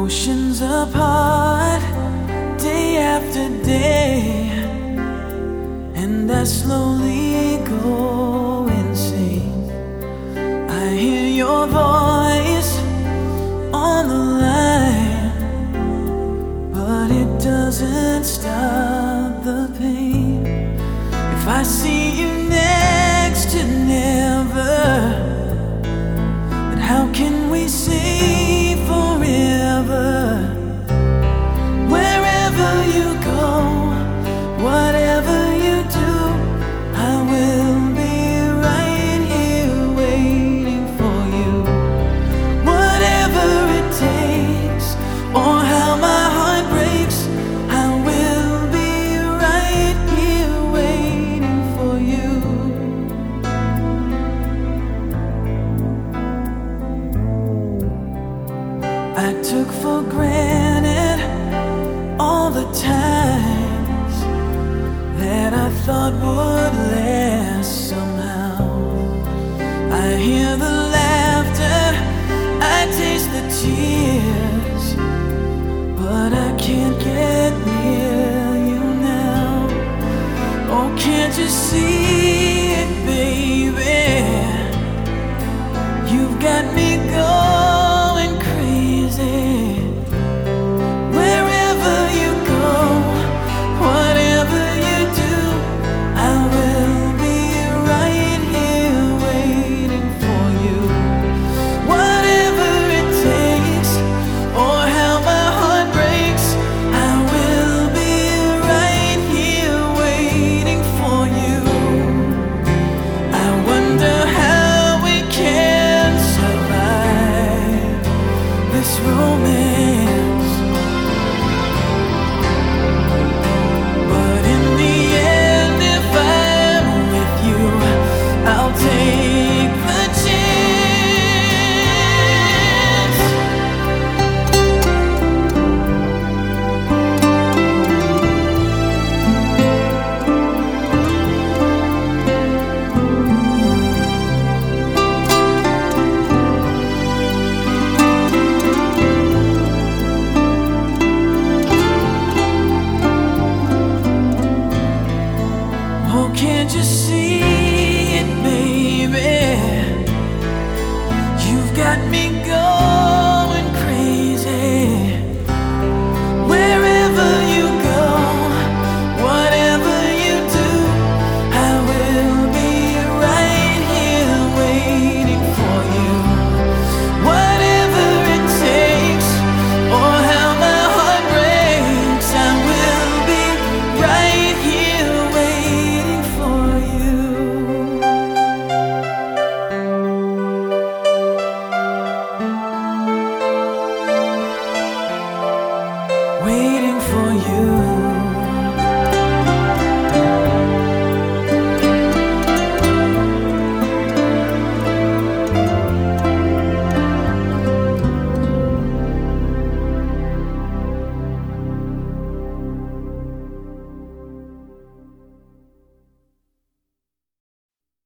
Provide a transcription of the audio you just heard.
Oceans apart, day after day, and I slowly go insane. I hear your voice on the line, but it doesn't stop the pain. If I see you next to never, then how can we say forever? Wherever you go, whatever you do, I will be right here waiting for you. Whatever it takes, or how my heart breaks, I will be right here waiting for you. I took for granted all the times that I thought would last somehow. I hear the laughter, I taste the tears, but I can't get near you now. Oh, can't you see it, baby? You've got me going crazy. Wherever you go, whatever you do, I will be right here waiting for you. Whatever it takes, or how my heart breaks, I will be right here waiting for you. I wonder how we can survive this romance.